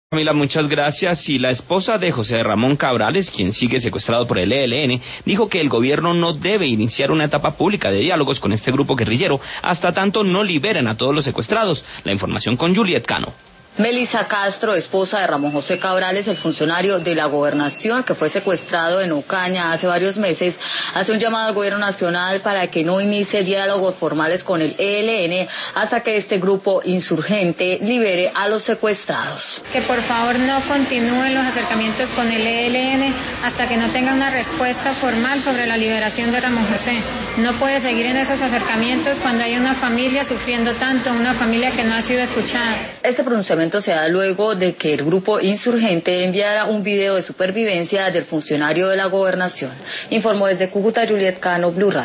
Camila, muchas gracias. Y la esposa de José Ramón Cabrales, quien sigue secuestrado por el ELN, dijo que el gobierno no debe iniciar una etapa pública de diálogos con este grupo guerrillero hasta tanto no liberen a todos los secuestrados. La información con Juliet Cano. Melissa Castro, esposa de Ramón José Cabrales, el funcionario de la gobernación que fue secuestrado en Ocaña hace varios meses, hace un llamado al gobierno nacional para que no inicie diálogos formales con el ELN hasta que este grupo insurgente libere a los secuestrados. Que por favor no continúen los acercamientos con el ELN hasta que no tenga una respuesta formal sobre la liberación de Ramón José. No puede seguir en esos acercamientos cuando hay una familia sufriendo tanto, una familia que no ha sido escuchada. Este pronunciamiento se da luego de que el grupo insurgente enviara un video de supervivencia del funcionario de la gobernación. Informó desde Cúcuta Juliet Cano, Blue Radio.